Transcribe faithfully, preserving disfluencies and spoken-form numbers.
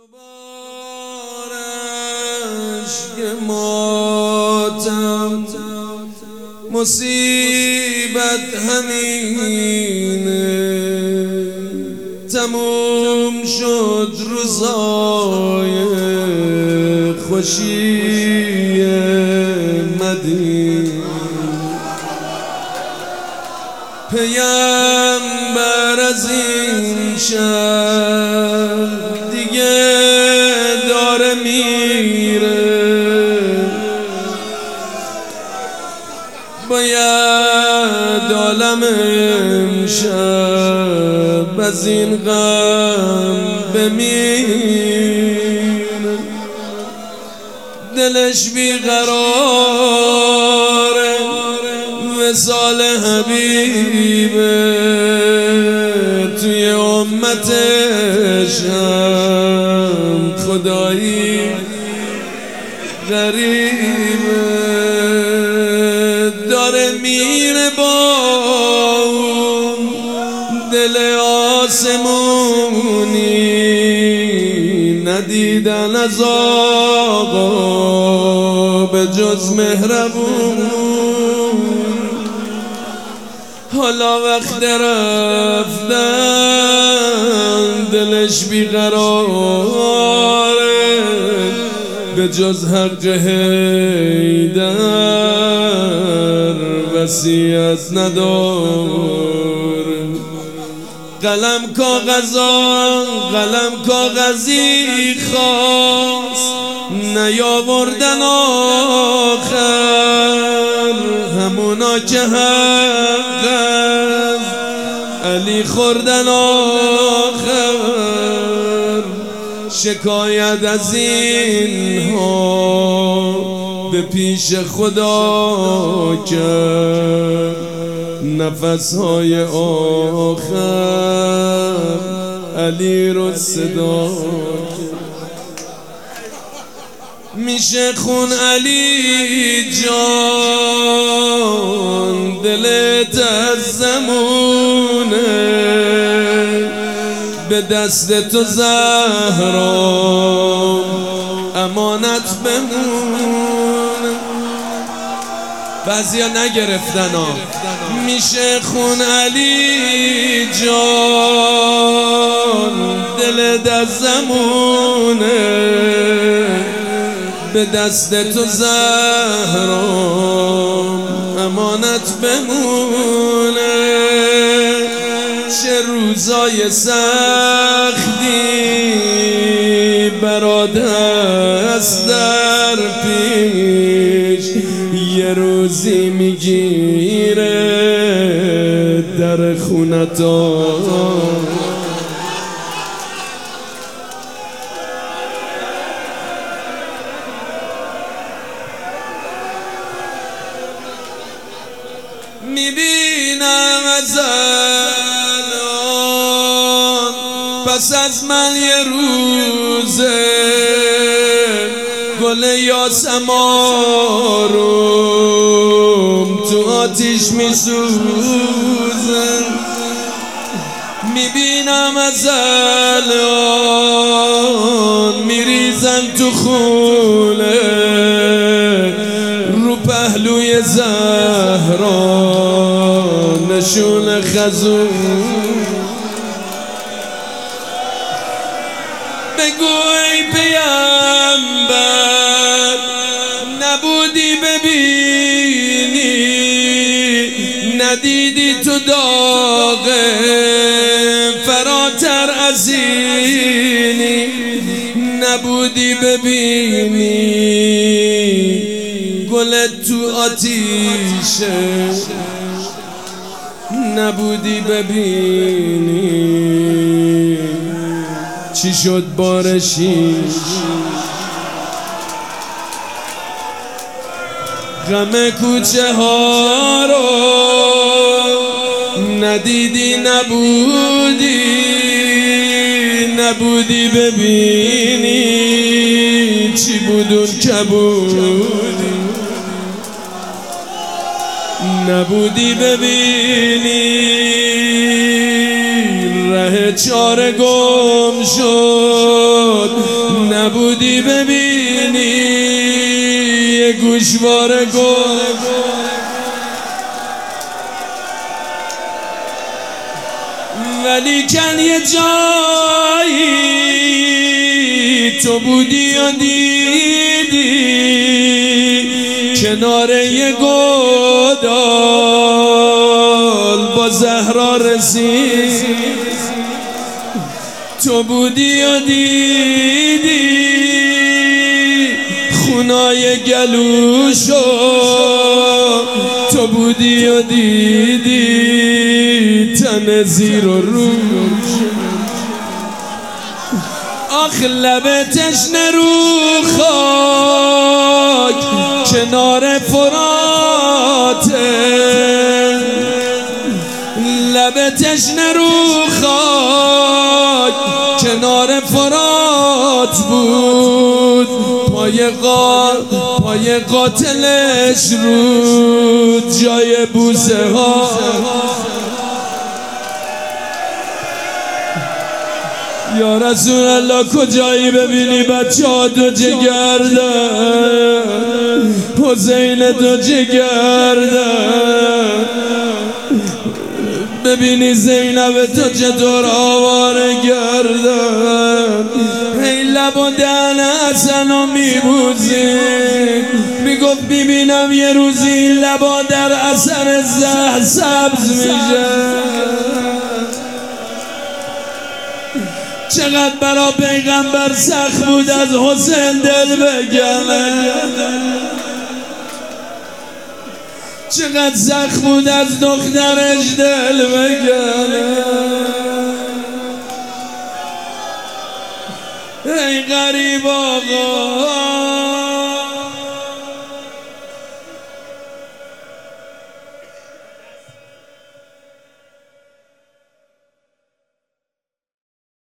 دوبارش که ماتم مصیبت همینه، تموم شد روزای خوشی مدینه. پیامبر از این شهر دیگه داره میره، باید عالم امشب از این غم بمیره. دلش بیقراره وصال حبیبه، توی امتش هم خدایی غریبه. داره میره با اون دل آسمونی، ندیدن از آقا به جز مهربون. حالا وقت رفتن دلش بیقراره، به جز حق حیدر وصیت نداره. قلم کاغذان قلم کاغذی خواست نیاوردن آخر، همونا که حق علی خوردن آخر. شکایت از اینها به پیش خدا کرد، نفسهای آخر علی رو صدا کرد. میشه خون علی جان دلت از زمونه، به دست تو زهرا امانت بمونه. بعضیا نگرفتن ها. میشه خون علی جان دلت از زمونه، به دست تو زهرا امانت بمونه. چه روزای سختی برات هست در پیش، یه روزی میگیره در خونتا. میبینم از الان پس از من یه روزه گل یاسمارم تو آتیش میسوزن. میبینم از الان میریزن تو خونه رو پهلوی زهرا نشون خزون. بگو ای پیامبر نبودی ببینی، ندیدی تو داغ فراتر از اینی، نبودی ببینی گلت تو آتیشه، نبودی ببینی چی شد بارشی. غم کوچه ها رو ندیدی، نبودی نبودی ببینی چی بودون کبودی، نبودی ببینی ره چاره گم شد نبودی ببینی یه گوشواره گل، ولی کن یه جایی تو بودی و دیدی کنار یه گودال با زهرا رسید، تو بودی و دیدی خونای گلوشو، تو بودی و دیدی تن زیر و روش، آخ لب تشنه رو خاک کنار فراته، لب تشنه رو خاک کنار فرات بود، پای قاتل پای قاتلش رو جای بوسه ها. یا رسول الله کجایی ببینی بچه ها دو جگردن، حسین دو جگردن، ببینی زینب تو چطور آواره گردن، ای لب و دهن حسنو میبوزی، میگفت میبینم یه روزی لبا در اثر زهر سبز میشه. چقدر برا پیغمبر سخت بود از حسین دل بگمه، چقدر سخت بود از دخترش دل بگمه. ای غریب آقا